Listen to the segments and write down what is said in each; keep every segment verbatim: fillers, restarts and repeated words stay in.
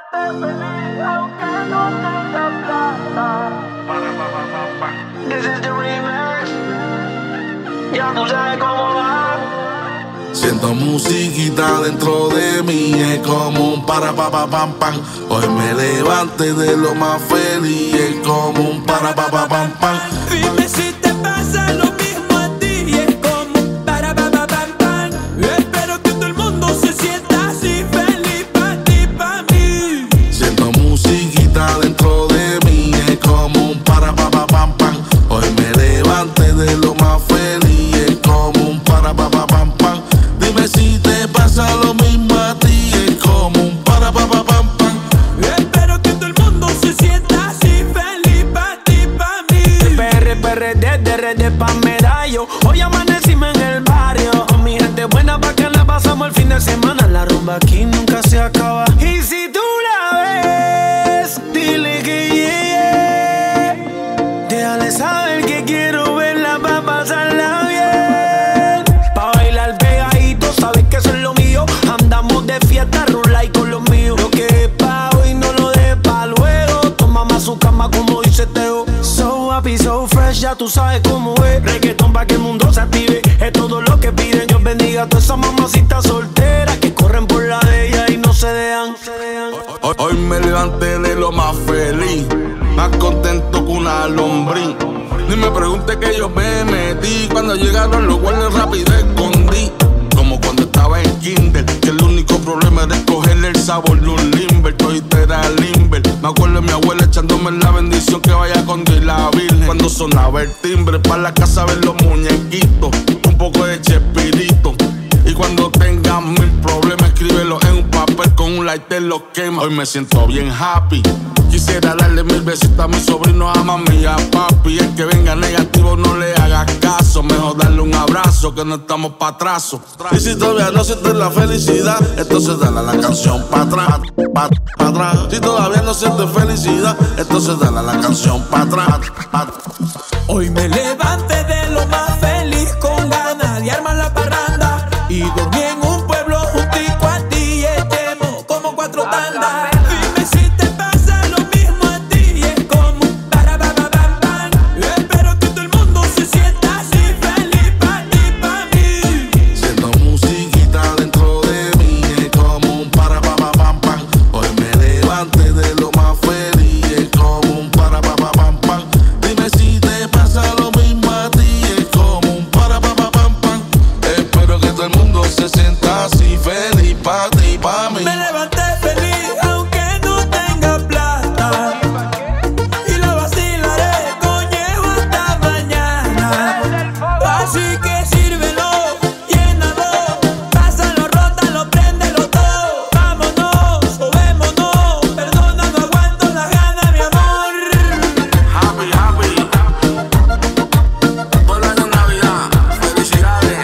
feliz aunque no tenga plata. This is the remix. Ya tú sabes cómo va. Siento musiquita dentro de mí, es como un para pa pa pam pam. Hoy me levanté de lo más feliz, es como un para pa pa pam pam. Dime si te pasa lo mismo a ti, es como un para pa pa pam pam. Espero que todo el mundo se sienta así, feliz pa' ti, pa' mí. Siento musiquita dentro de mí, es como un para pa pa pam pam. Hoy me levanté de lo más feliz, es como un para pa pa pam pam. Dime si te pasa lo mismo a ti, es como un para pa pa pam pam. Espero que todo el mundo se sienta así, feliz pa' ti, pa' mí. P R, P R D, D R D pa' medallo. Hoy amanecimos en el barrio, con mi gente buena pa' que la pasamos el fin de semana. La rumba aquí nunca se acaba. Y si tú la ves, dile que llegue. Déjale saber que quiero verla pa' pasarla bien. Pa' bailar pegadito, sabes que eso es lo mío. Andamos de fiesta, rula y con los míos. Lo que es pa' hoy no lo de pa' luego. Toma más su cama como dice Teo. So happy, so fresh, ya tú sabes cómo es. Reggaetón pa' que el mundo se active. Es todo lo que piden. Dios bendiga a todas esas mamacitas solteras que corren por la de ella y no se dejan. Hoy, hoy me levanté de lo más feliz, más contento que una lombriz. Ni me pregunte que yo me metí, cuando llegaron los guardias rápido escondí. Como cuando estaba en kinder, que el único problema era escogerle el sabor de un limber. Todito era limber. Me acuerdo de mi abuela echándome la bendición que vaya con Dios y la Virgen. Cuando sonaba el timbre, para la casa ver los muñequitos, un poco de chespirito. Y cuando tengas mil problemas, escríbelo en un papel, con un lighter lo quema. Hoy me siento bien happy. Quisiera darle mil besitos a mi sobrino, a mami y a papi. El que venga negativo no le hagas caso. Mejor darle un abrazo que no estamos pa' atrás. Y si todavía no sientes la felicidad, entonces dale la canción pa' atrás, pa, pa' atrás. Si todavía no sientes felicidad, entonces dale la canción pa' atrás, pa. Hoy me levanté de lo más feliz, con ganas de armar la parranda. Y dormí en un pueblo juntico a ti y echemos como cuatro tandas. Dime si te pasa lo mismo a ti, es como un para pa pa pam pam. Espero que todo el mundo se sienta así, feliz pa' ti, pa' mí. Siento musiquita dentro de mí, es como un para pa pa pam pam. Hoy me levanté de lo más feliz, es como un para pa pa pam pam. Dime si te pasa lo mismo a ti, es como un para pa pa pam pam. Espero que todo el mundo se sienta así, feliz pa' ti, pa' mí. Me levanté feliz aunque no tenga plata, y la vacilaré coñejo hasta mañana. Así que sírvelo, llénalo, pásalo, rótalo, préndelo todo. Vámonos, o vémonos, perdona, no aguanto las ganas, mi amor. Happy, happy. Todo el año Navidad. Felicidades.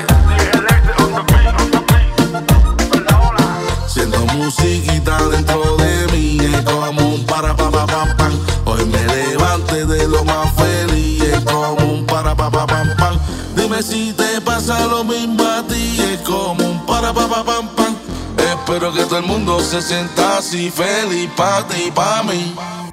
Siento musiquita dentro de mí, es como un para pa pa pam pam. Hoy me levanté de lo más feliz, es como un para pa pa pam pam. Dime si te pasa lo mismo a ti, es como un para pa pa pam pam. Espero que todo el mundo se sienta así, feliz pa' ti, pa' mí.